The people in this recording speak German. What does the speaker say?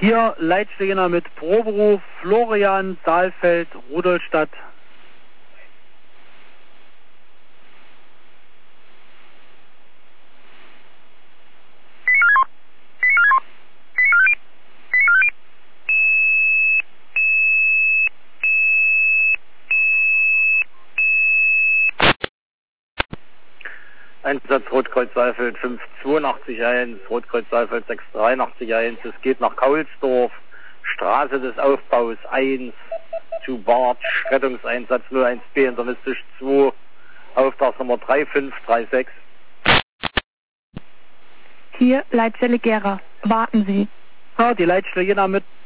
Hier Leitstelle mit Proberuf Florian Saalfeld, Rudolstadt. Einsatz Rotkreuz Saalfeld 582 Rotkreuz Saalfeld 683 es geht nach Kaulsdorf, Straße des Aufbaus 1 zu Bartsch, Rettungseinsatz 01B, internistisch 2, Auftragsnummer 3536. Hier Leitstelle Gera, warten Sie. Ja, die Leitstelle Jena mit